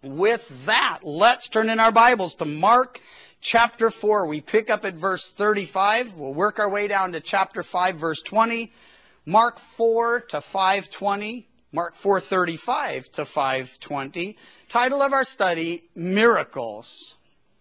With that, let's turn in our Bibles to Mark chapter 4. We pick up at verse 35. We'll work our way down to chapter 5, verse 20. Mark 4 to 5:20. Mark 4:35 to 5:20. Title of our study, Miracles.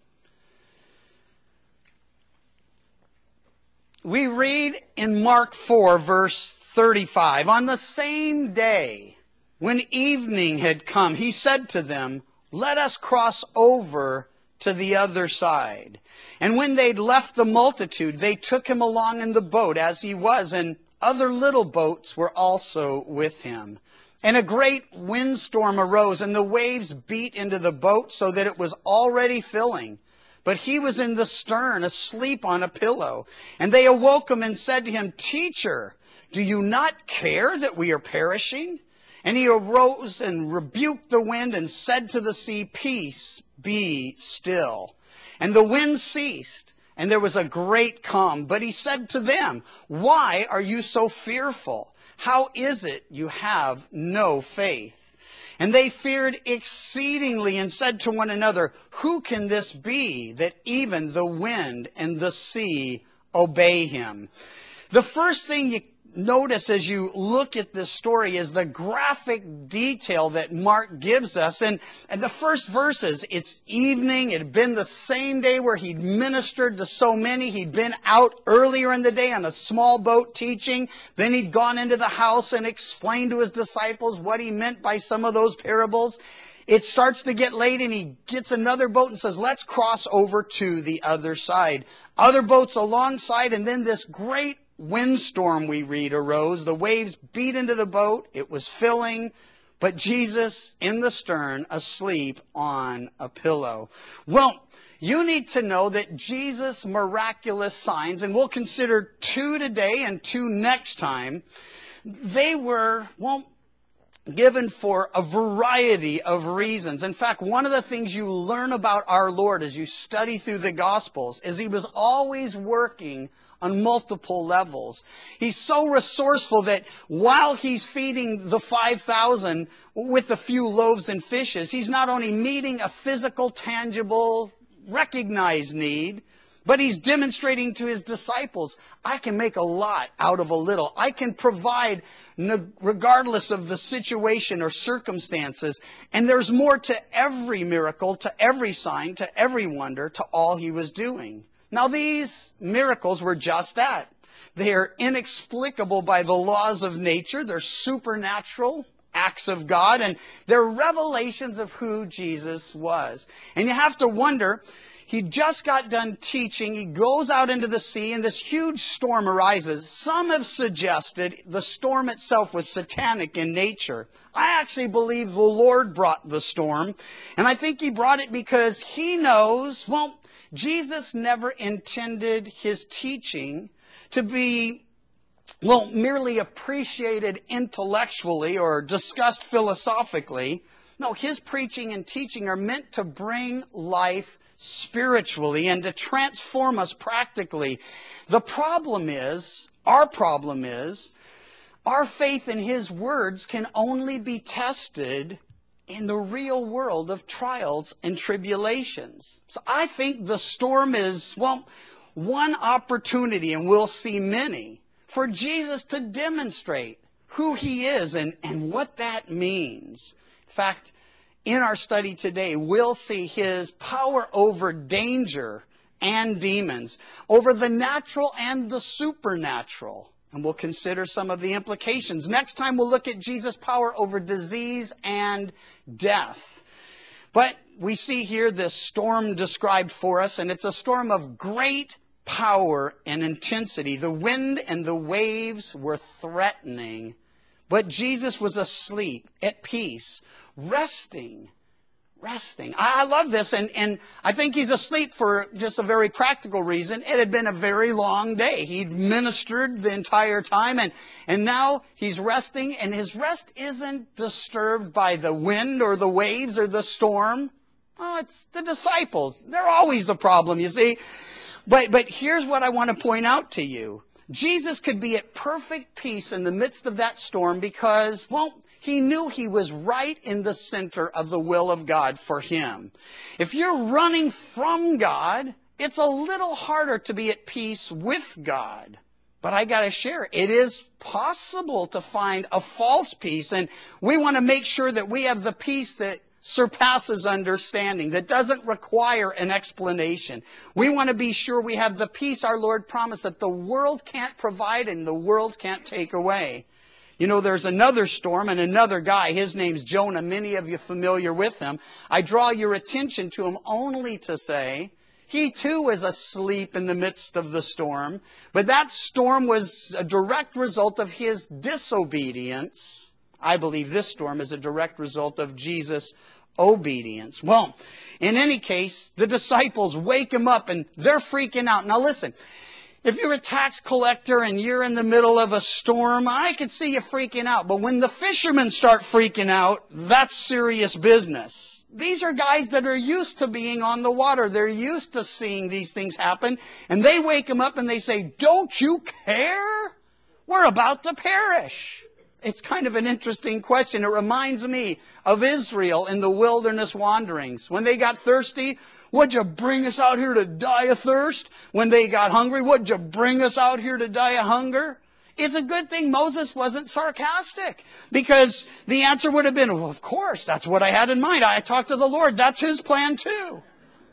We read in Mark 4, verse 35, "On the same day, when evening had come, he said to them, 'Let us cross over to the other side.' And when they'd left the multitude, they took him along in the boat as he was, and other little boats were also with him. And a great windstorm arose, and the waves beat into the boat so that it was already filling. But he was in the stern, asleep on a pillow. And they awoke him and said to him, 'Teacher, do you not care that we are perishing?' And he arose and rebuked the wind and said to the sea, 'Peace, be still.' And the wind ceased, and there was a great calm. But he said to them, 'Why are you so fearful? How is it you have no faith?' And they feared exceedingly and said to one another, 'Who can this be that even the wind and the sea obey him?'" The first thing you notice as you look at this story is the graphic detail that Mark gives us. And the first verses, it's evening. It had been the same day where he'd ministered to so many. He'd been out earlier in the day on a small boat teaching. Then he'd gone into the house and explained to his disciples what he meant by some of those parables. It starts to get late and he gets another boat and says, "Let's cross over to the other side." Other boats alongside, and then this great windstorm, we read, arose. The waves beat into the boat. It was filling, but Jesus in the stern, asleep on a pillow. Well, you need to know that Jesus' miraculous signs, and we'll consider 2 today and 2 next time, they were, given for a variety of reasons. In fact, one of the things you learn about our Lord as you study through the Gospels is he was always working on multiple levels. He's so resourceful that while he's feeding the 5,000 with a few loaves and fishes, he's not only meeting a physical, tangible, recognized need, but he's demonstrating to his disciples, I can make a lot out of a little. I can provide regardless of the situation or circumstances. And there's more to every miracle, to every sign, to every wonder, to all he was doing. Now these miracles were just that. They are inexplicable by the laws of nature. They're supernatural acts of God, and they're revelations of who Jesus was. And you have to wonder, he just got done teaching. He goes out into the sea, and this huge storm arises. Some have suggested the storm itself was satanic in nature. I actually believe the Lord brought the storm, and I think he brought it because he knows, Jesus never intended his teaching to be, merely appreciated intellectually or discussed philosophically. No, his preaching and teaching are meant to bring life spiritually and to transform us practically. The problem is, our faith in his words can only be tested in the real world of trials and tribulations. So I think the storm is, one opportunity, and we'll see many, for Jesus to demonstrate who he is and what that means. In fact, in our study today, we'll see his power over danger and demons, over the natural and the supernatural. And we'll consider some of the implications. Next time we'll look at Jesus' power over disease and death. But we see here this storm described for us, and it's a storm of great power and intensity. The wind and the waves were threatening, but Jesus was asleep, at peace, resting. I love this, and I think he's asleep for just a very practical reason. It had been a very long day. He'd ministered the entire time, and now he's resting, and his rest isn't disturbed by the wind or the waves or the storm. Oh, it's the disciples. They're always the problem, you see. But here's what I want to point out to you. Jesus could be at perfect peace in the midst of that storm because, He knew he was right in the center of the will of God for him. If you're running from God, it's a little harder to be at peace with God. But I got to share, it is possible to find a false peace, and we want to make sure that we have the peace that surpasses understanding, that doesn't require an explanation. We want to be sure we have the peace our Lord promised that the world can't provide and the world can't take away. You know, there's another storm and another guy. His name's Jonah. Many of you familiar with him. I draw your attention to him only to say, he too was asleep in the midst of the storm, but that storm was a direct result of his disobedience. I believe this storm is a direct result of Jesus' obedience. Well, in any case, the disciples wake him up and they're freaking out. Now listen, if you're a tax collector and you're in the middle of a storm, I could see you freaking out. But when the fishermen start freaking out, that's serious business. These are guys that are used to being on the water. They're used to seeing these things happen. And they wake him up and they say, "Don't you care? We're about to perish." It's kind of an interesting question. It reminds me of Israel in the wilderness wanderings. When they got thirsty, "Would you bring us out here to die of thirst?" When they got hungry, "Would you bring us out here to die of hunger?" It's a good thing Moses wasn't sarcastic, because the answer would have been, "Well, of course, that's what I had in mind. I talked to the Lord. That's his plan too."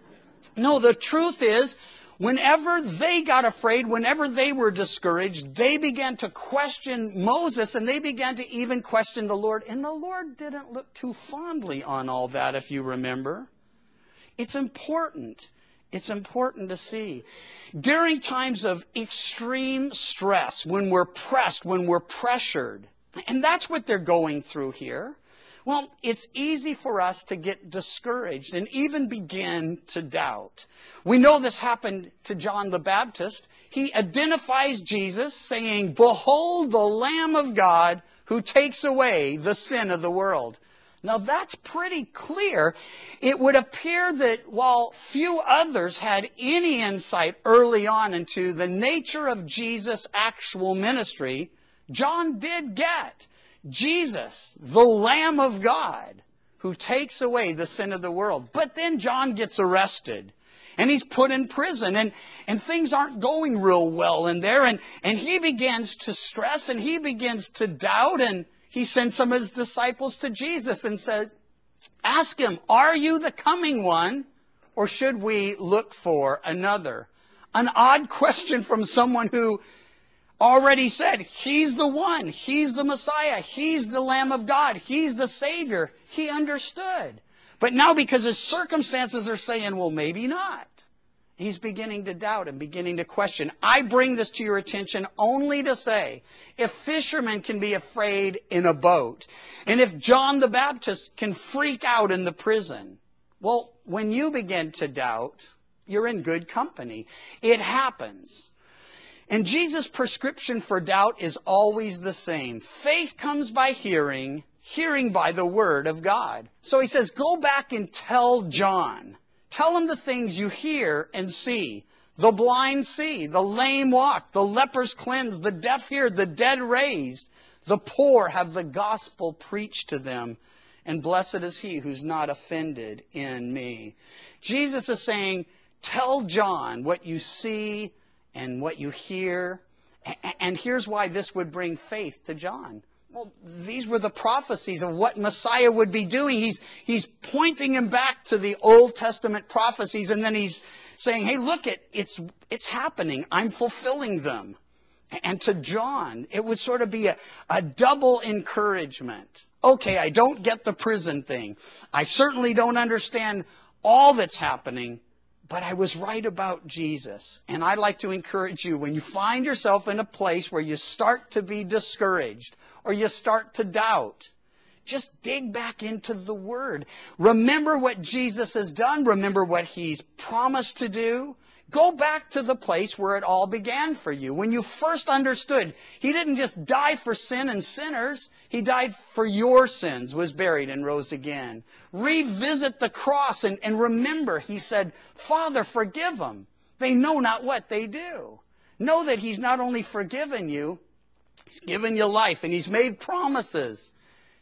No, the truth is, whenever they got afraid, whenever they were discouraged, they began to question Moses, and they began to even question the Lord. And the Lord didn't look too fondly on all that, if you remember. It's important. It's important to see. During times of extreme stress, when we're pressed, when we're pressured, and that's what they're going through here, well, it's easy for us to get discouraged and even begin to doubt. We know this happened to John the Baptist. He identifies Jesus saying, "Behold the Lamb of God who takes away the sin of the world." Now that's pretty clear. It would appear that while few others had any insight early on into the nature of Jesus' actual ministry, John did get Jesus, the Lamb of God, who takes away the sin of the world. But then John gets arrested, and he's put in prison, and things aren't going real well in there, and he begins to stress, and he begins to doubt, and he sends some of his disciples to Jesus and says, "Ask him, are you the coming one, or should we look for another?" An odd question from someone who already said, he's the one, he's the Messiah, he's the Lamb of God, he's the Savior. He understood. But now, because his circumstances are saying, well, maybe not, he's beginning to doubt and beginning to question. I bring this to your attention only to say, if fishermen can be afraid in a boat, and if John the Baptist can freak out in the prison, well, when you begin to doubt, you're in good company. It happens. And Jesus' prescription for doubt is always the same. Faith comes by hearing, hearing by the word of God. So he says, go back and tell John. Tell him the things you hear and see. The blind see, the lame walk, the lepers cleansed, the deaf hear, the dead raised. The poor have the gospel preached to them. And blessed is he who's not offended in me. Jesus is saying, tell John what you see and what you hear. And here's why this would bring faith to John. Well, these were the prophecies of what Messiah would be doing. He's pointing him back to the Old Testament prophecies, and then he's saying, hey, look, it's happening. I'm fulfilling them. And to John, it would sort of be a double encouragement. Okay, I don't get the prison thing. I certainly don't understand all that's happening, but I was right about Jesus. And I'd like to encourage you, when you find yourself in a place where you start to be discouraged or you start to doubt, just dig back into the Word. Remember what Jesus has done. Remember what He's promised to do. Go back to the place where it all began for you. When you first understood, He didn't just die for sin and sinners. He died for your sins, was buried, and rose again. Revisit the cross and remember, He said, Father, forgive them. They know not what they do. Know that He's not only forgiven you, He's given you life, and He's made promises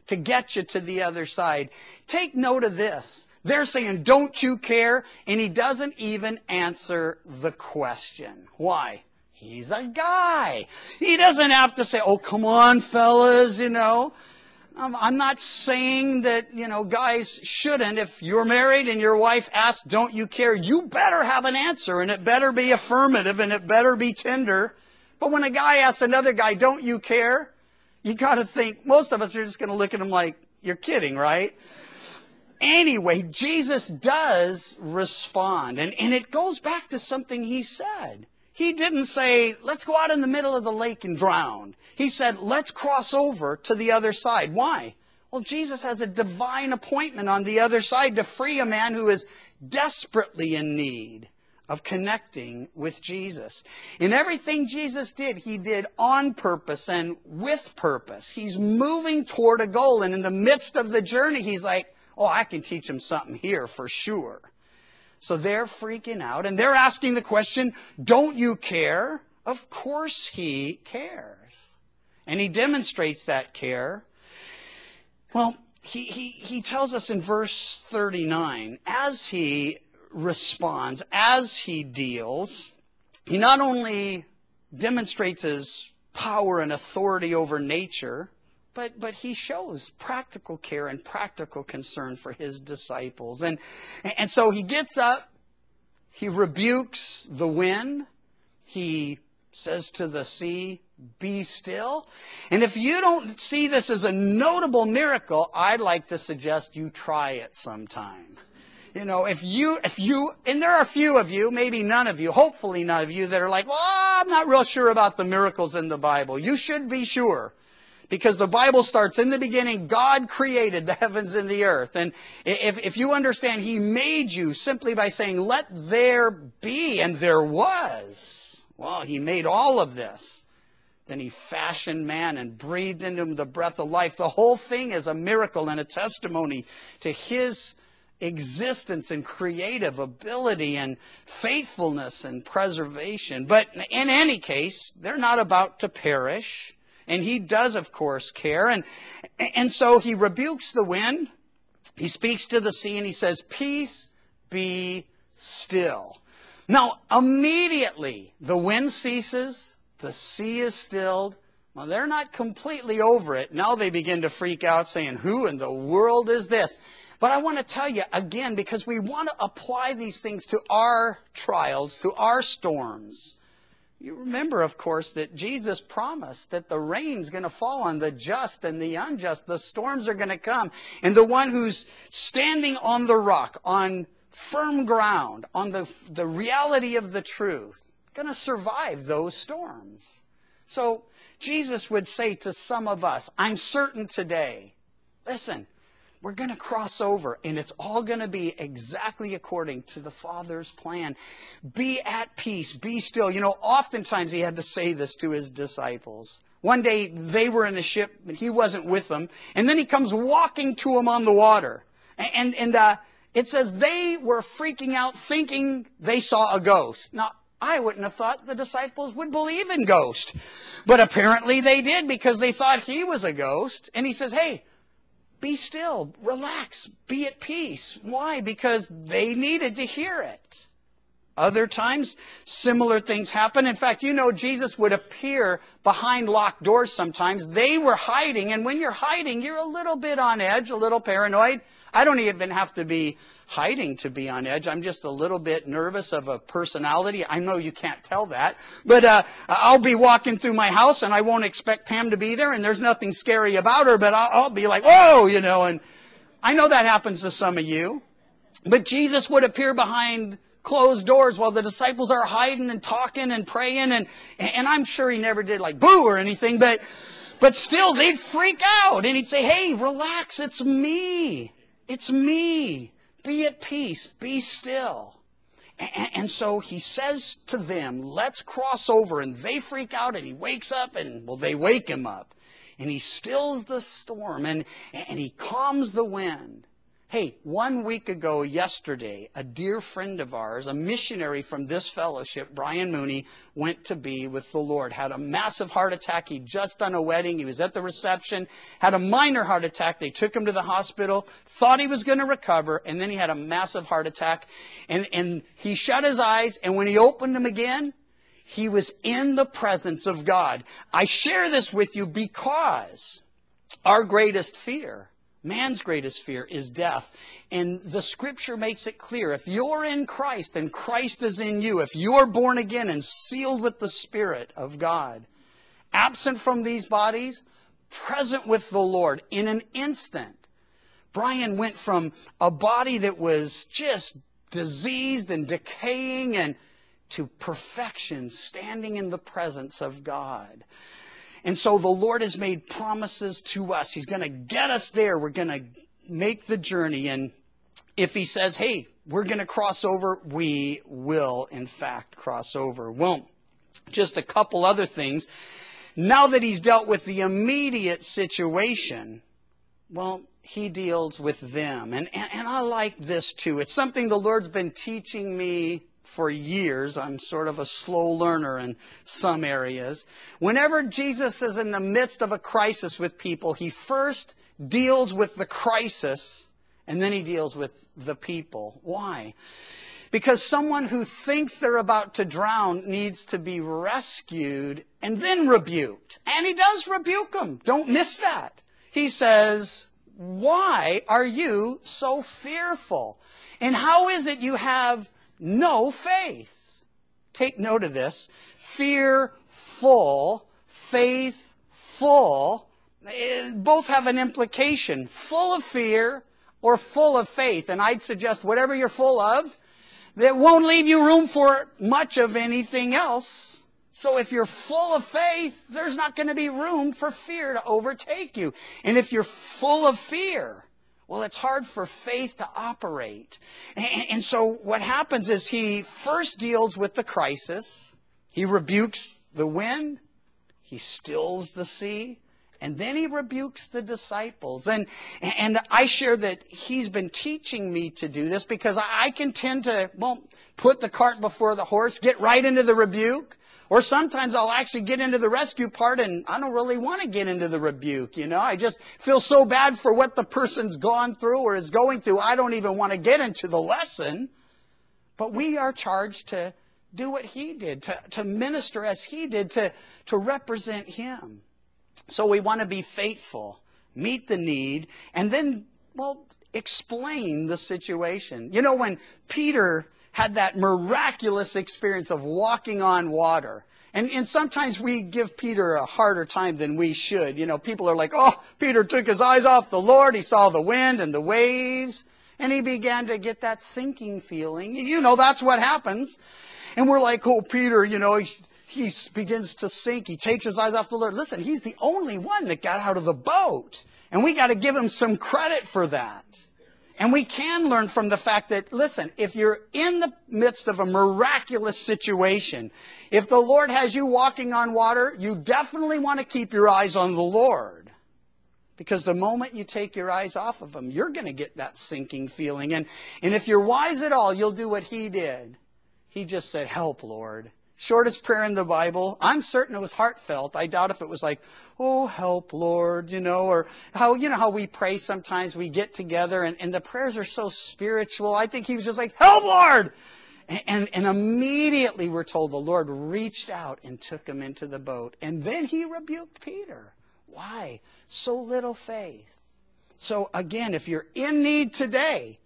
to get you to the other side. Take note of this. They're saying, don't you care? And he doesn't even answer the question. Why? He's a guy. He doesn't have to say, oh, come on, fellas, you know. I'm not saying that, you know, guys shouldn't. If you're married and your wife asks, don't you care? You better have an answer, and it better be affirmative, and it better be tender. But when a guy asks another guy, don't you care? You got to think, most of us are just going to look at him like, you're kidding, right? Anyway, Jesus does respond, and it goes back to something he said. He didn't say, let's go out in the middle of the lake and drown. He said, let's cross over to the other side. Why? Well, Jesus has a divine appointment on the other side to free a man who is desperately in need of connecting with Jesus. In everything Jesus did, he did on purpose and with purpose. He's moving toward a goal, and in the midst of the journey, he's like, oh, I can teach him something here for sure. So they're freaking out, and they're asking the question, don't you care? Of course he cares. And he demonstrates that care. Well, he tells us in verse 39, as he responds, as he deals, he not only demonstrates his power and authority over nature, but he shows practical care and practical concern for his disciples. And so he gets up, he rebukes the wind, he says to the sea, be still. And if you don't see this as a notable miracle, I'd like to suggest you try it sometime. You know, if you, and there are a few of you, maybe none of you, hopefully none of you, that are like, well, I'm not real sure about the miracles in the Bible. You should be sure. Because the Bible starts, in the beginning, God created the heavens and the earth. And if you understand, he made you simply by saying, let there be, and there was. Well, he made all of this. Then he fashioned man and breathed into him the breath of life. The whole thing is a miracle and a testimony to his existence and creative ability and faithfulness and preservation. But in any case, they're not about to perish. And he does, of course, care. And so he rebukes the wind. He speaks to the sea and he says, peace, be still. Now, immediately, the wind ceases. The sea is stilled. Well, they're not completely over it. Now they begin to freak out saying, who in the world is this? But I want to tell you again, because we want to apply these things to our trials, to our storms. You remember, of course, that Jesus promised that the rain's going to fall on the just and the unjust. The storms are going to come. And the one who's standing on the rock, on firm ground, on the reality of the truth, going to survive those storms. So Jesus would say to some of us, I'm certain today, listen, we're going to cross over, and it's all going to be exactly according to the Father's plan. Be at peace. Be still. You know, oftentimes he had to say this to his disciples. One day they were in a ship, and he wasn't with them. And then he comes walking to them on the water. And it says they were freaking out, thinking they saw a ghost. Now, I wouldn't have thought the disciples would believe in ghosts. But apparently they did, because they thought he was a ghost. And he says, hey, be still, relax, be at peace. Why? Because they needed to hear it. Other times, similar things happen. In fact, you know, Jesus would appear behind locked doors sometimes. They were hiding, and when you're hiding, you're a little bit on edge, a little paranoid. I don't even have to be hiding to be on edge. I'm just a little bit nervous of a personality. I know you can't tell that. But I'll be walking through my house, and I won't expect Pam to be there, and there's nothing scary about her, but I'll be like, whoa, you know. And I know that happens to some of you. But Jesus would appear behind closed doors while the disciples are hiding and talking and praying. And I'm sure he never did like boo or anything, but still they'd freak out. And he'd say, hey, relax, it's me. It's me. Be at peace. Be still. And so he says to them, let's cross over. And they freak out, and he wakes up, and, well, they wake him up. And he stills the storm, and he calms the wind. Hey, 1 week ago yesterday, a dear friend of ours, a missionary from this fellowship, Brian Mooney, went to be with the Lord. Had a massive heart attack. He'd just done a wedding. He was at the reception. Had a minor heart attack. They took him to the hospital. Thought he was going to recover. And then he had a massive heart attack. And he shut his eyes. And when he opened them again, he was in the presence of God. I share this with you because our greatest fear, man's greatest fear, is death. And the scripture makes it clear. If you're in Christ and Christ is in you, if you're born again and sealed with the Spirit of God, absent from these bodies, present with the Lord in an instant. Brian went from a body that was just diseased and decaying and to perfection, standing in the presence of God. And so the Lord has made promises to us. He's going to get us there. We're going to make the journey. And if he says, hey, we're going to cross over, we will, in fact, cross over. Well, just a couple other things. Now that he's dealt with the immediate situation, well, he deals with them. And I like this too. It's something the Lord's been teaching me for years. I'm sort of a slow learner in some areas. Whenever Jesus is in the midst of a crisis with people, he first deals with the crisis and then he deals with the people. Why? Because someone who thinks they're about to drown needs to be rescued and then rebuked. And he does rebuke them. Don't miss that. He says, why are you so fearful? And how is it you have no faith? Take note of this. Fearful, faithful, both have an implication. Full of fear or full of faith. And I'd suggest whatever you're full of, that won't leave you room for much of anything else. So if you're full of faith, there's not going to be room for fear to overtake you. And if you're full of fear, well, it's hard for faith to operate. And so what happens is he first deals with the crisis. He rebukes the wind. He stills the sea. And then he rebukes the disciples. And I share that he's been teaching me to do this because I can tend to, well, put the cart before the horse, get right into the rebuke. Or sometimes I'll actually get into the rescue part and I don't really want to get into the rebuke, you know. I just feel so bad for what the person's gone through or is going through. I don't even want to get into the lesson. But we are charged to do what he did, to minister as he did, to represent him. So we want to be faithful, meet the need, and then, well, explain the situation. You know, when Peter had that miraculous experience of walking on water. And sometimes we give Peter a harder time than we should. You know, people are like, oh, Peter took his eyes off the Lord. He saw the wind and the waves. And he began to get that sinking feeling. You know, that's what happens. And we're like, oh, Peter, you know, he begins to sink. He takes his eyes off the Lord. Listen, he's the only one that got out of the boat. And we got to give him some credit for that. And we can learn from the fact that, listen, if you're in the midst of a miraculous situation, if the Lord has you walking on water, you definitely want to keep your eyes on the Lord. Because the moment you take your eyes off of him, you're going to get that sinking feeling. And if you're wise at all, you'll do what he did. He just said, help, Lord. Shortest prayer in the Bible. I'm certain it was heartfelt. I doubt if it was like, oh, help, Lord, you know, or how we pray sometimes. We get together and the prayers are so spiritual. I think he was just like, help, Lord. And immediately we're told the Lord reached out and took him into the boat. And then he rebuked Peter. Why? So little faith. So again, if you're in need today,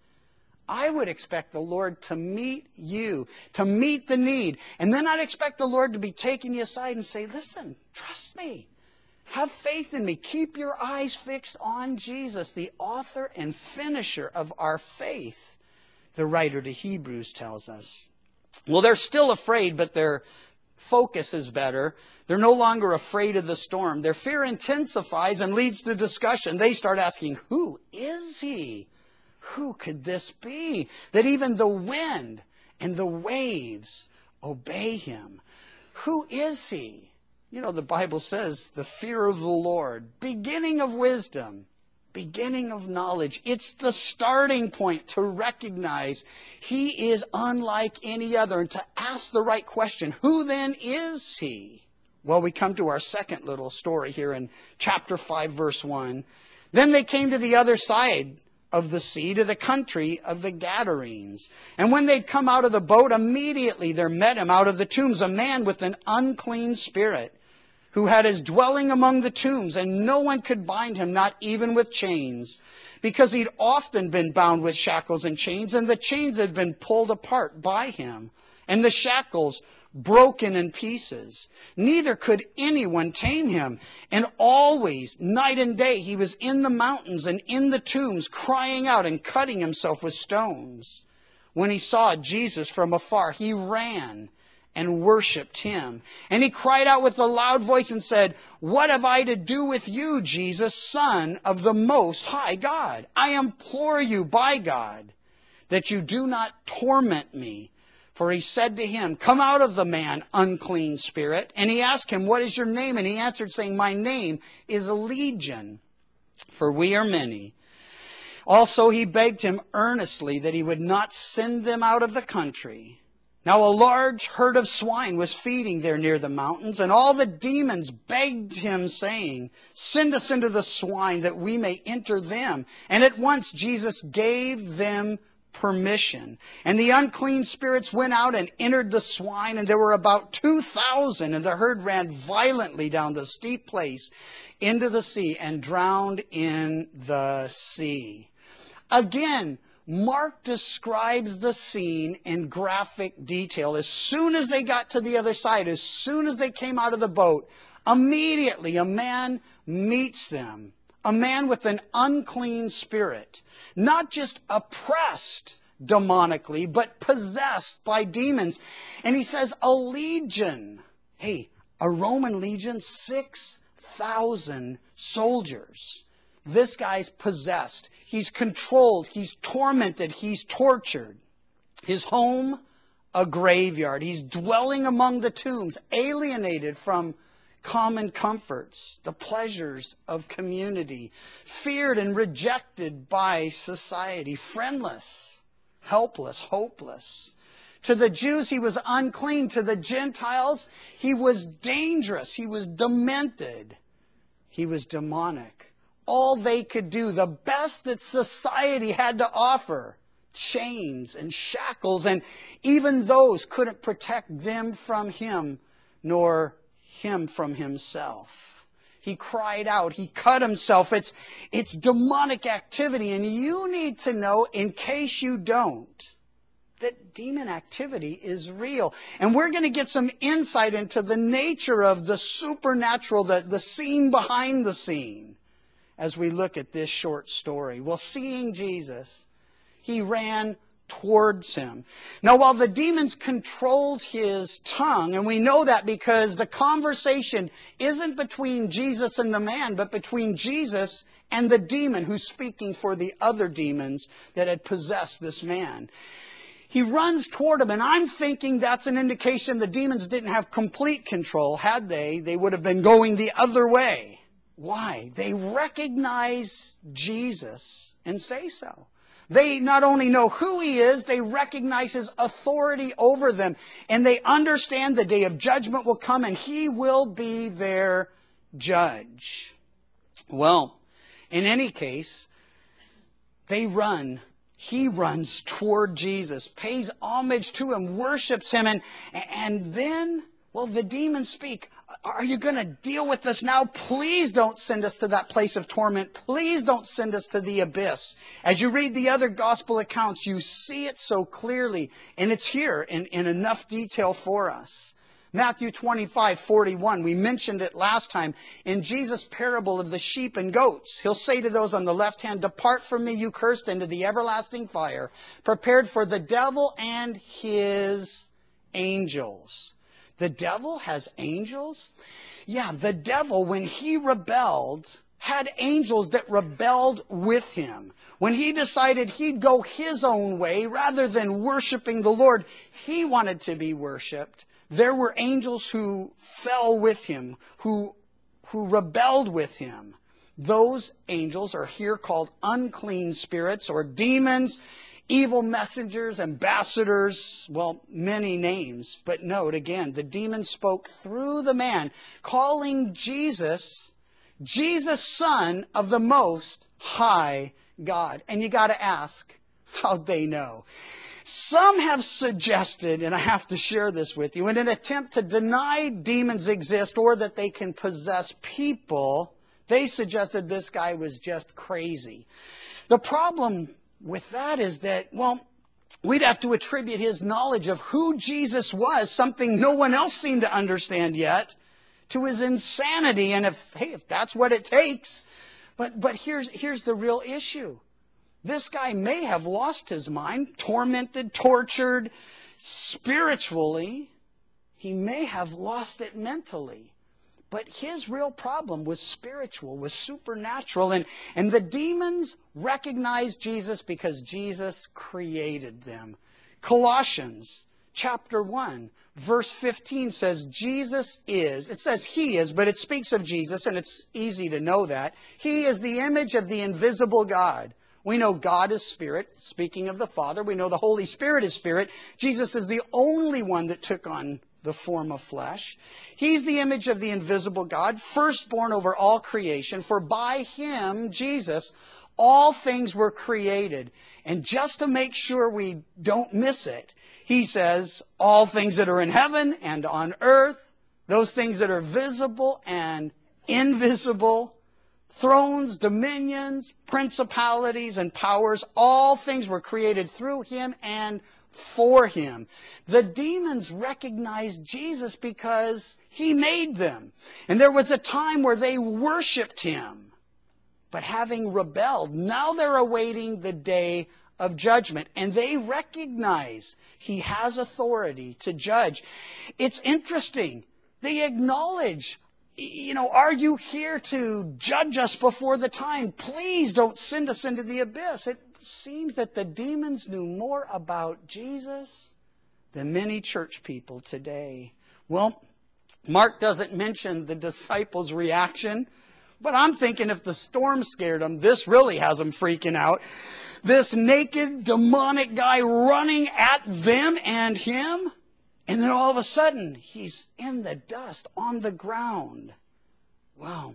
I would expect the Lord to meet you, to meet the need. And then I'd expect the Lord to be taking you aside and say, listen, trust me. Have faith in me. Keep your eyes fixed on Jesus, the author and finisher of our faith, the writer to Hebrews tells us. Well, they're still afraid, but their focus is better. They're no longer afraid of the storm. Their fear intensifies and leads to discussion. They start asking, who is he? Who could this be? That even the wind and the waves obey him. Who is he? You know, the Bible says the fear of the Lord, beginning of wisdom. beginning of knowledge. It's the starting point to recognize he is unlike any other and to ask the right question. Who then is he? Well, we come to our second little story here in chapter 5, verse 1. Then they came to the other side of the sea, to the country of the Gadarenes. And when they'd come out of the boat, immediately there met him out of the tombs a man with an unclean spirit, who had his dwelling among the tombs, and no one could bind him, not even with chains, because he'd often been bound with shackles and chains, and the chains had been pulled apart by him, and the shackles broken in pieces. Neither could anyone tame him. And always, night and day, he was in the mountains and in the tombs, crying out and cutting himself with stones. When he saw Jesus from afar, he ran and worshipped him. And he cried out with a loud voice and said, "What have I to do with you, Jesus, Son of the Most High God? I implore you by God that you do not torment me." For he said to him, "Come out of the man, unclean spirit." And he asked him, "What is your name?" And he answered, saying, "My name is Legion, for we are many." Also he begged him earnestly that he would not send them out of the country. Now a large herd of swine was feeding there near the mountains, and all the demons begged him, saying, "Send us into the swine, that we may enter them." And at once Jesus gave them permission. And the unclean spirits went out and entered the swine, and there were about 2,000, and the herd ran violently down the steep place into the sea and drowned in the sea. Again, Mark describes the scene in graphic detail. As soon as they got to the other side, as soon as they came out of the boat, immediately a man meets them. A man with an unclean spirit, not just oppressed demonically, but possessed by demons. And he says, a legion. Hey, a Roman legion, 6,000 soldiers. This guy's possessed. He's controlled. He's tormented. He's tortured. His home, a graveyard. He's dwelling among the tombs, alienated from common comforts, the pleasures of community, feared and rejected by society, friendless, helpless, hopeless. To the Jews, he was unclean. To the Gentiles, he was dangerous. He was demented. He was demonic. All they could do, the best that society had to offer, chains and shackles, and even those couldn't protect them from him, nor him from himself. He cried out. He cut himself. It's demonic activity. And you need to know, in case you don't, that demon activity is real. And we're going to get some insight into the nature of the supernatural, the scene behind the scene, as we look at this short story. Well, seeing Jesus, he ran towards him. Now, while the demons controlled his tongue, and we know that because the conversation isn't between Jesus and the man, but between Jesus and the demon who's speaking for the other demons that had possessed this man. He runs toward him, and I'm thinking that's an indication the demons didn't have complete control. Had they would have been going the other way. Why? They recognize Jesus and say so. They not only know who he is, they recognize his authority over them. And they understand the day of judgment will come and he will be their judge. Well, in any case, they run. He runs toward Jesus, pays homage to him, worships him. And then, well, the demons speak. Are you going to deal with us now? Please don't send us to that place of torment. Please don't send us to the abyss. As you read the other gospel accounts, you see it so clearly. And it's here in enough detail for us. Matthew 25:41, we mentioned it last time. In Jesus' parable of the sheep and goats, he'll say to those on the left hand, "Depart from me, you cursed, into the everlasting fire, prepared for the devil and his angels." The devil has angels? Yeah, the devil, when he rebelled, had angels that rebelled with him. When he decided he'd go his own way rather than worshiping the Lord, he wanted to be worshiped. There were angels who fell with him, who rebelled with him. Those angels are here called unclean spirits or demons, evil messengers, ambassadors, well, many names. But note again, the demon spoke through the man, calling Jesus, Son of the Most High God. And you got to ask, how'd they know? Some have suggested, and I have to share this with you, in an attempt to deny demons exist or that they can possess people, they suggested this guy was just crazy. The problem with that is that, well, we'd have to attribute his knowledge of who Jesus was, something no one else seemed to understand yet, to his insanity. And if that's what it takes. But here's the real issue. This guy may have lost his mind, tormented, tortured spiritually. He may have lost it mentally. But his real problem was spiritual, was supernatural. And the demons recognized Jesus because Jesus created them. Colossians chapter 1, verse 15 says, Jesus is, it says he is, but it speaks of Jesus, and it's easy to know that. He is the image of the invisible God. We know God is spirit, speaking of the Father. We know the Holy Spirit is spirit. Jesus is the only one that took on the form of flesh. He's the image of the invisible God, firstborn over all creation. For by him, Jesus, all things were created. And just to make sure we don't miss it, he says, all things that are in heaven and on earth, those things that are visible and invisible, thrones, dominions, principalities, and powers, all things were created through him and for him. The demons recognized Jesus because he made them. And there was a time where they worshiped him. But having rebelled, now they're awaiting the day of judgment. And they recognize he has authority to judge. It's interesting. They acknowledge, are you here to judge us before the time? Please don't send us into the abyss. It seems that the demons knew more about Jesus than many church people today. Well, Mark doesn't mention the disciples' reaction, but I'm thinking if the storm scared them, this really has them freaking out. This naked, demonic guy running at them and him, and then all of a sudden, he's in the dust, on the ground. Wow.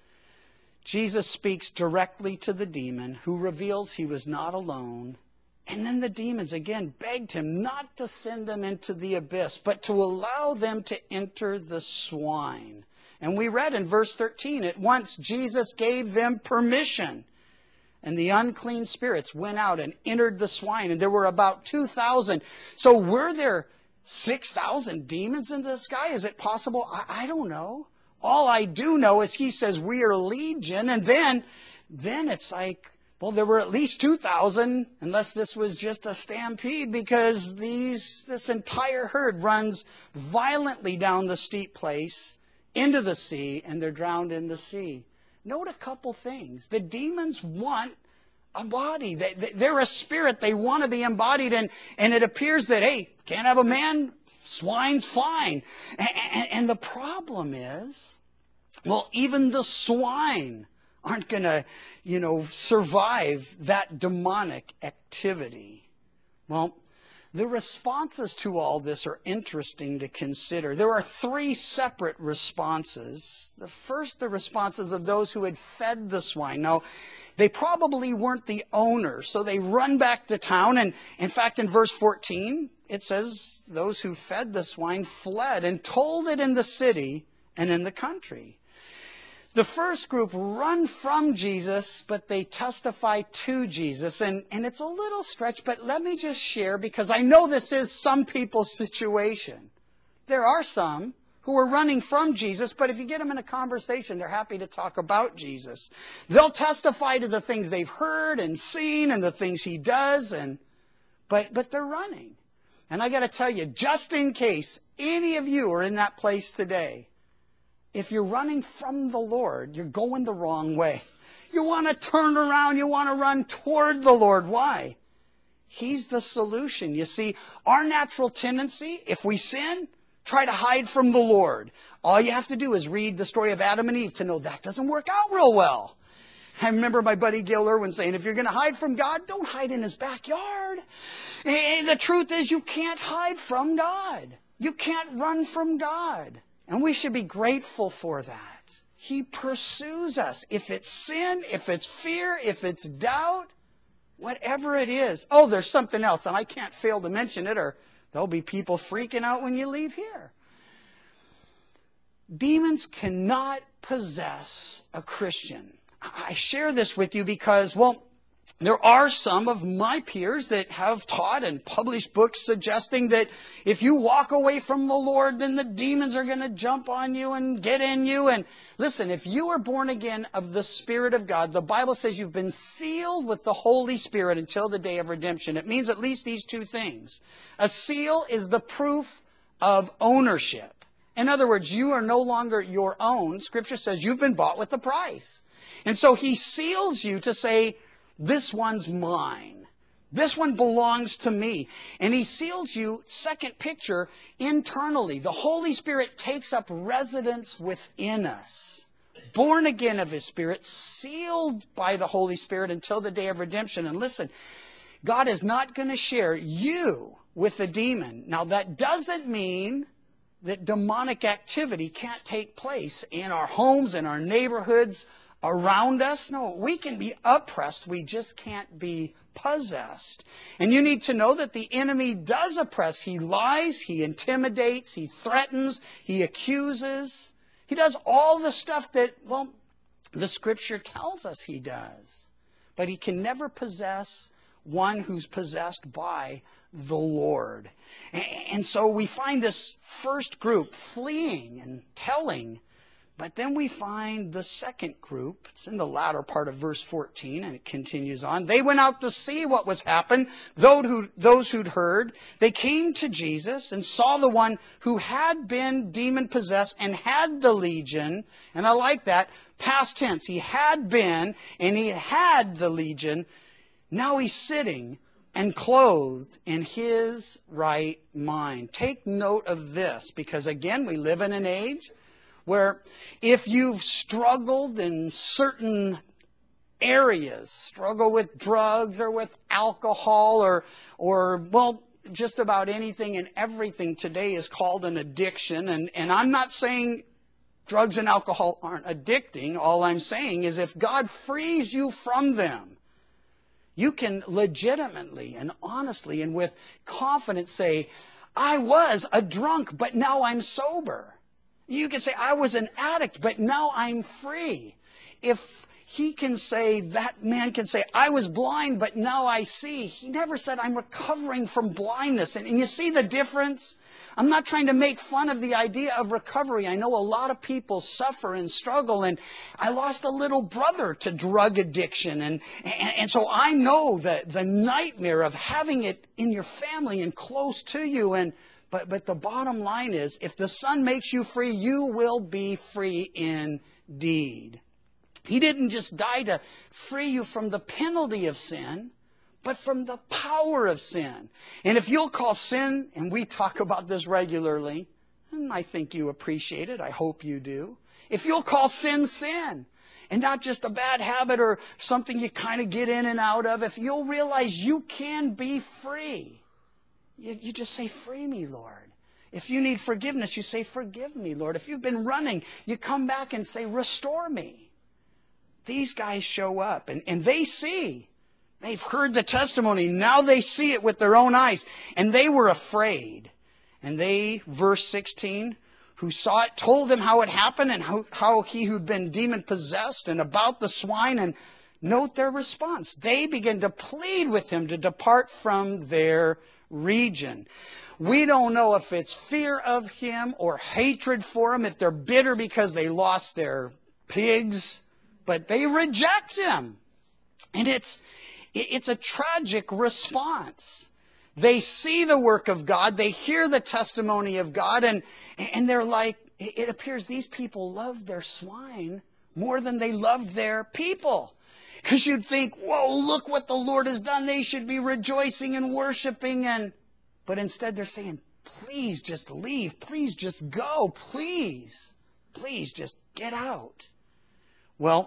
Jesus speaks directly to the demon, who reveals he was not alone. And then the demons again begged him not to send them into the abyss, but to allow them to enter the swine. And we read in verse 13, at once Jesus gave them permission. And the unclean spirits went out and entered the swine. And there were about 2,000. So were there 6,000 demons in this guy? Is it possible? I don't know. All I do know is he says we are legion. And then it's like, well, there were at least 2,000, unless this was just a stampede, because this entire herd runs violently down the steep place into the sea, and they're drowned in the sea. Note a couple things. The demons want a body. They're a spirit. They want to be embodied. And it appears that, hey, can't have a man, swine's fine. And the problem is, well, even the swine aren't going to, survive that demonic activity. Well, the responses to all this are interesting to consider. There are 3 separate responses. The first, the responses of those who had fed the swine. Now, they probably weren't the owners, so they run back to town. And in fact, in verse 14, it says those who fed the swine fled and told it in the city and in the country. The first group run from Jesus, but they testify to Jesus. And it's a little stretch, but let me just share, because I know this is some people's situation. There are some who are running from Jesus, but if you get them in a conversation, they're happy to talk about Jesus. They'll testify to the things they've heard and seen and the things he does, but they're running. And I got to tell you, just in case any of you are in that place today, if you're running from the Lord, you're going the wrong way. You want to turn around. You want to run toward the Lord. Why? He's the solution. You see, our natural tendency, if we sin, try to hide from the Lord. All you have to do is read the story of Adam and Eve to know that doesn't work out real well. I remember my buddy Gil Irwin saying, if you're going to hide from God, don't hide in his backyard. And the truth is, you can't hide from God. You can't run from God. And we should be grateful for that. He pursues us. If it's sin, if it's fear, if it's doubt, whatever it is. Oh, there's something else, and I can't fail to mention it, or there'll be people freaking out when you leave here. Demons cannot possess a Christian. I share this with you because, well, there are some of my peers that have taught and published books suggesting that if you walk away from the Lord, then the demons are going to jump on you and get in you. And listen, if you are born again of the Spirit of God, the Bible says you've been sealed with the Holy Spirit until the day of redemption. It means at least these two things. A seal is the proof of ownership. In other words, you are no longer your own. Scripture says you've been bought with a price. And so he seals you to say, this one's mine. This one belongs to me. And he seals you, second picture, internally. The Holy Spirit takes up residence within us. Born again of his Spirit, sealed by the Holy Spirit until the day of redemption. And listen, God is not going to share you with a demon. Now, that doesn't mean that demonic activity can't take place in our homes, in our neighborhoods, around us. No, we can be oppressed. We just can't be possessed. And you need to know that the enemy does oppress. He lies, he intimidates, he threatens, he accuses. He does all the stuff that, well, the Scripture tells us he does. But he can never possess one who's possessed by the Lord. And so we find this first group fleeing and telling. But then we find the second group. It's in the latter part of verse 14, and it continues on. They went out to see what was happened. Those who'd heard, they came to Jesus and saw the one who had been demon-possessed and had the legion. And I like that. Past tense. He had been, and he had the legion. Now he's sitting and clothed in his right mind. Take note of this, because again, we live in an age where if you've struggled in certain areas, struggle with drugs or with alcohol or well, just about anything and everything today is called an addiction. And I'm not saying drugs and alcohol aren't addicting. All I'm saying is if God frees you from them, you can legitimately and honestly and with confidence say, I was a drunk, but now I'm sober. You can say, I was an addict, but now I'm free. If he can say, that man can say, I was blind, but now I see. He never said, I'm recovering from blindness. And you see the difference? I'm not trying to make fun of the idea of recovery. I know a lot of people suffer and struggle, and I lost a little brother to drug addiction. And so I know the nightmare of having it in your family and close to you. But the bottom line is, if the Son makes you free, you will be free indeed. He didn't just die to free you from the penalty of sin, but from the power of sin. And if you'll call sin, and we talk about this regularly, and I think you appreciate it, I hope you do. If you'll call sin, sin, and not just a bad habit or something you kind of get in and out of, if you'll realize you can be free, you just say, free me, Lord. If you need forgiveness, you say, forgive me, Lord. If you've been running, you come back and say, restore me. These guys show up and they see. They've heard the testimony. Now they see it with their own eyes. And they were afraid. And they, verse 16, who saw it, told him how it happened and how he who'd been demon-possessed and about the swine. And note their response. They began to plead with him to depart from their region. We don't know if it's fear of him or hatred for him, if they're bitter because they lost their pigs, but they reject him. And it's a tragic response. They see the work of God, they hear the testimony of God, and they're like, it appears these people love their swine more than they love their people. Because you'd think, whoa, look what the Lord has done. They should be rejoicing and worshiping. But instead they're saying, please just leave. Please just go. Please just get out. Well,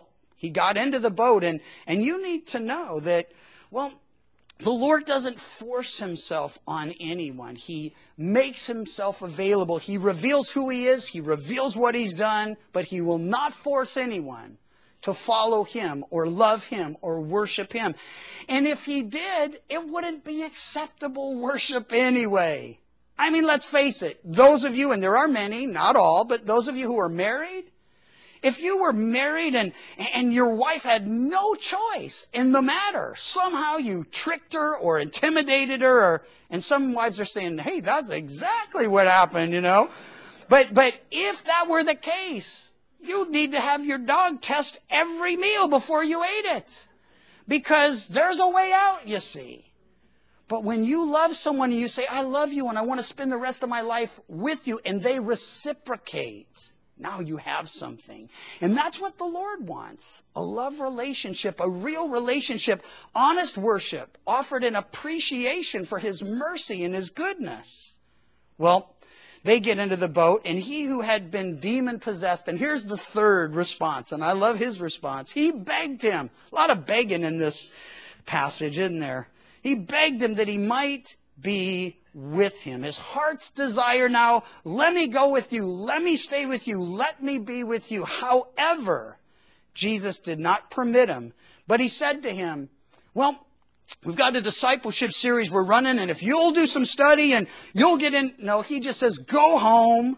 He got into the boat, and you need to know that, well, the Lord doesn't force himself on anyone. He makes himself available. He reveals who he is. He reveals what he's done, but he will not force anyone to follow him or love him or worship him. And if he did, it wouldn't be acceptable worship anyway. I mean, let's face it. Those of you, and there are many, not all, but those of you who are married, if you were married and your wife had no choice in the matter, somehow you tricked her or intimidated her, and some wives are saying, hey, that's exactly what happened, you know. But if that were the case, you'd need to have your dog test every meal before you ate it. Because there's a way out, you see. But when you love someone and you say, I love you and I want to spend the rest of my life with you, and they reciprocate, now you have something. And that's what the Lord wants. A love relationship, a real relationship, honest worship, offered in appreciation for his mercy and his goodness. Well, they get into the boat, and he who had been demon-possessed, and here's the third response, and I love his response. He begged him. A lot of begging in this passage, isn't there? He begged him that he might be with him. His heart's desire now, let me go with you, let me stay with you, let me be with you. However, Jesus did not permit him, but he said to him, well, we've got a discipleship series we're running, and if you'll do some study and you'll get in. No, he just says, go home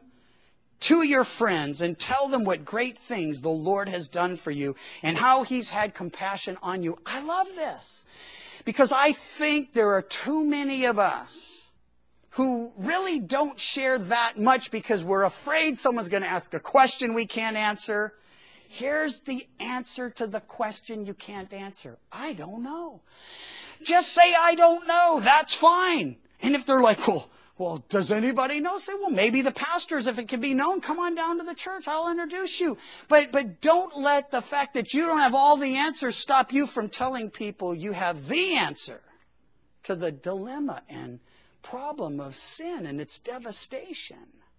to your friends and tell them what great things the Lord has done for you and how he's had compassion on you. I love this because I think there are too many of us who really don't share that much because we're afraid someone's going to ask a question we can't answer. Here's the answer to the question you can't answer. I don't know. Just say, I don't know. That's fine. And if they're like, well, does anybody know? Say, well, maybe the pastors, if it can be known, come on down to the church. I'll introduce you. But don't let the fact that you don't have all the answers stop you from telling people you have the answer to the dilemma and problem of sin and its devastation.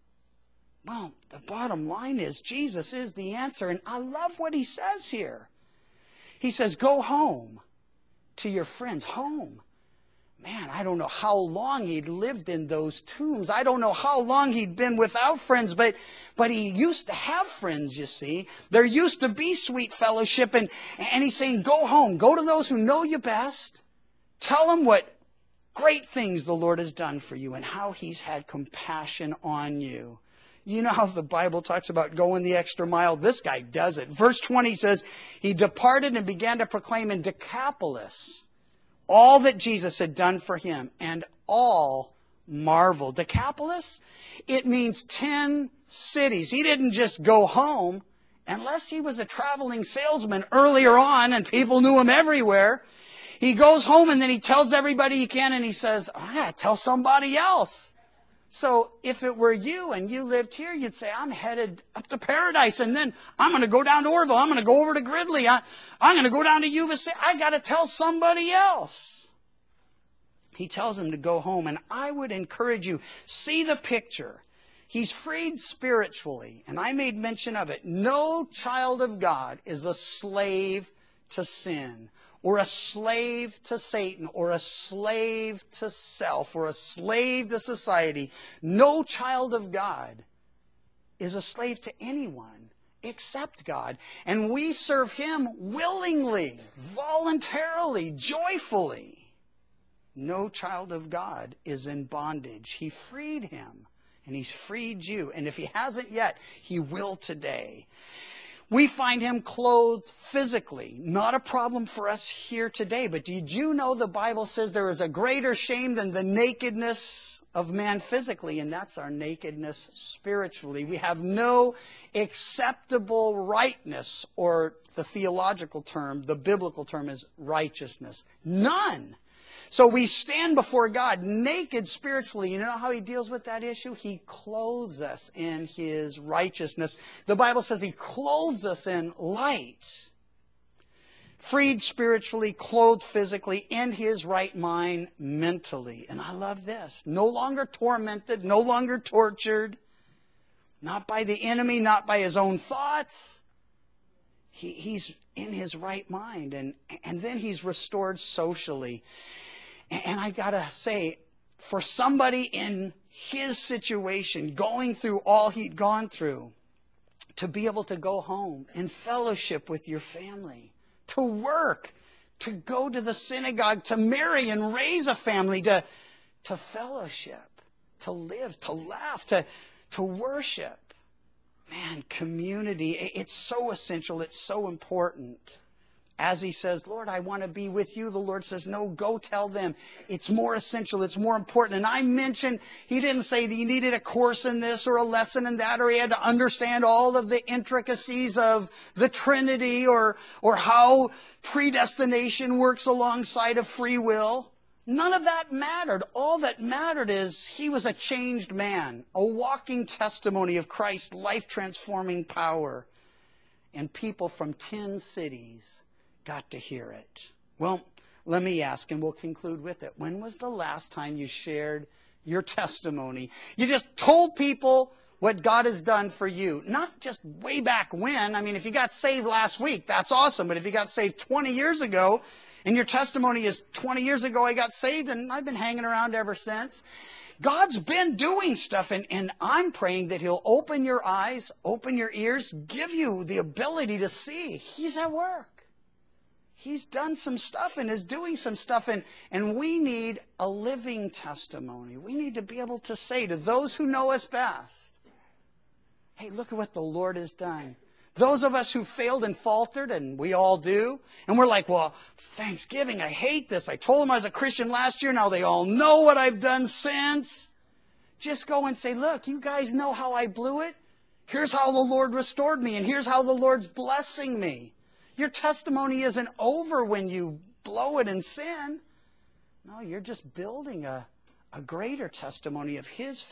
Well, the bottom line is Jesus is the answer. And I love what he says here. He says, go home to your friends. Home. Man, I don't know how long he'd lived in those tombs. I don't know how long he'd been without friends, but he used to have friends, you see. There used to be sweet fellowship. And he's saying, go home. Go to those who know you best. Tell them what great things the Lord has done for you and how he's had compassion on you. You know how the Bible talks about going the extra mile? This guy does it. Verse 20 says, he departed and began to proclaim in Decapolis all that Jesus had done for him, and all marveled. Decapolis, it means 10 cities. He didn't just go home unless he was a traveling salesman earlier on and people knew him everywhere. He goes home and then he tells everybody he can, and he says, I gotta tell somebody else. So if it were you and you lived here, you'd say, I'm headed up to Paradise, and then I'm going to go down to Orville. I'm going to go over to Gridley. I'm going to go down to Yuba City. I got to tell somebody else. He tells him to go home, and I would encourage you, see the picture. He's freed spiritually, and I made mention of it. No child of God is a slave to sin, or a slave to Satan, or a slave to self, or a slave to society. No child of God is a slave to anyone except God. And we serve him willingly, voluntarily, joyfully. No child of God is in bondage. He freed him, and he's freed you. And if he hasn't yet, he will today. We find him clothed physically. Not a problem for us here today. But did you know the Bible says there is a greater shame than the nakedness of man physically, and that's our nakedness spiritually. We have no acceptable rightness, or the theological term, the biblical term is righteousness. None. So we stand before God naked spiritually. You know how he deals with that issue? He clothes us in his righteousness. The Bible says he clothes us in light. Freed spiritually, clothed physically, in his right mind mentally. And I love this. No longer tormented, no longer tortured. Not by the enemy, not by his own thoughts. He's in his right mind. And then he's restored socially. And I got to say, for somebody in his situation, going through all he'd gone through, to be able to go home and fellowship with your family, to work, to go to the synagogue, to marry and raise a family, to fellowship, to live, to laugh, to worship. Man, community, it's so essential, it's so important. As he says, Lord, I want to be with you, the Lord says, no, go tell them. It's more essential, it's more important. And I mentioned, he didn't say that you needed a course in this or a lesson in that, or he had to understand all of the intricacies of the Trinity or how predestination works alongside of free will. None of that mattered. All that mattered is he was a changed man, a walking testimony of Christ's life-transforming power. And people from 10 cities got to hear it. Well, let me ask, and we'll conclude with it. When was the last time you shared your testimony? You just told people what God has done for you. Not just way back when. I mean, if you got saved last week, that's awesome. But if you got saved 20 years ago, and your testimony is 20 years ago I got saved, and I've been hanging around ever since. God's been doing stuff, and I'm praying that he'll open your eyes, open your ears, give you the ability to see. He's at work. He's done some stuff and is doing some stuff, and we need a living testimony. We need to be able to say to those who know us best, hey, look at what the Lord has done. Those of us who failed and faltered, and we all do, and we're like, well, Thanksgiving, I hate this. I told them I was a Christian last year. Now they all know what I've done since. Just go and say, look, you guys know how I blew it. Here's how the Lord restored me, and here's how the Lord's blessing me. Your testimony isn't over when you blow it in sin. No, you're just building a greater testimony of his